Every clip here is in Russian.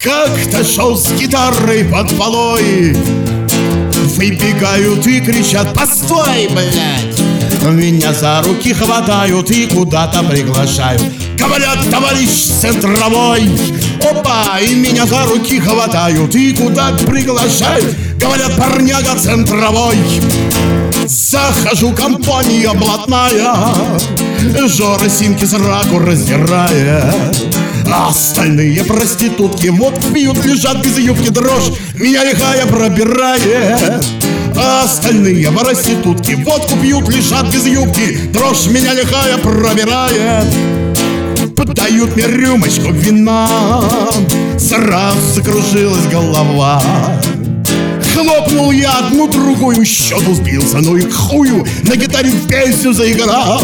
Как-то шел с гитарой под полой, выбегают и кричат: постой, блядь! Меня за руки хватают и куда-то приглашают. Говорят: товарищ центровой. Опа! И меня за руки хватают и куда-то приглашают. Говорят: парняга центровой. Захожу, компания блатная, Жора симки сраку раздирает. А остальные проститутки вот пьют, лежат без юбки, дрожь меня лихая пробирает. А остальные проститутки водку пьют, лежат без юбки, дрожь меня лихая пробирает. Подают мне рюмочку вина, сразу закружилась голова. Хлопнул я одну, другую, счету сбился, ну и к хую, на гитаре песню заиграл.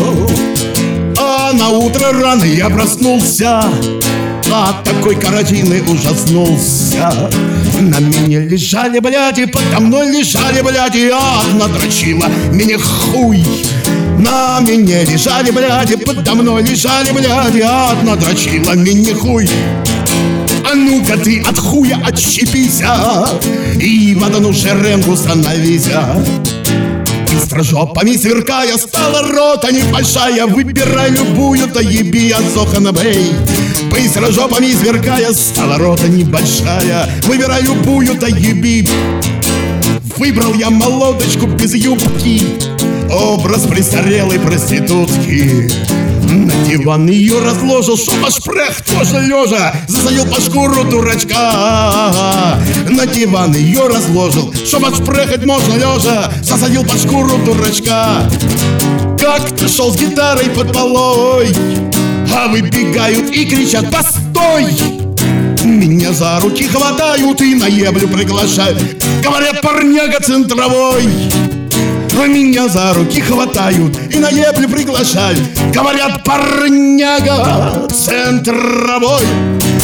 А на утро рано я проснулся, от такой картины ужаснулся. На меня лежали бляди, подо мной лежали бляди, одна дрочила меня хуй. На меня лежали бляди, подо мной лежали бляди, одна дрочила меня хуй. А ну-ка ты от хуя отщепися и в одну шеренгу становися. Быстро жопами сверкая, стала рота небольшая. Выбирай любую, да еби, Азохан бей. Быстро жопами сверкая, стала рота небольшая. Выбирай любую, да еби. Выбрал я молодочку без юбки, образ престарелой проститутки. На диван ее разложил, чтоб аж прэх тоже лежа засадил по шкуру дурачка. На диван ее разложил, чтоб аж прехать можно лежа засадил по шкуру дурачка. Как-то шел с гитарой под полой, а выбегают и кричат: постой! Меня за руки хватают и на еблю приглашают. Говорят: парняга центровой. А меня за руки хватают и на еблю приглашают. Говорят: парняга центровой.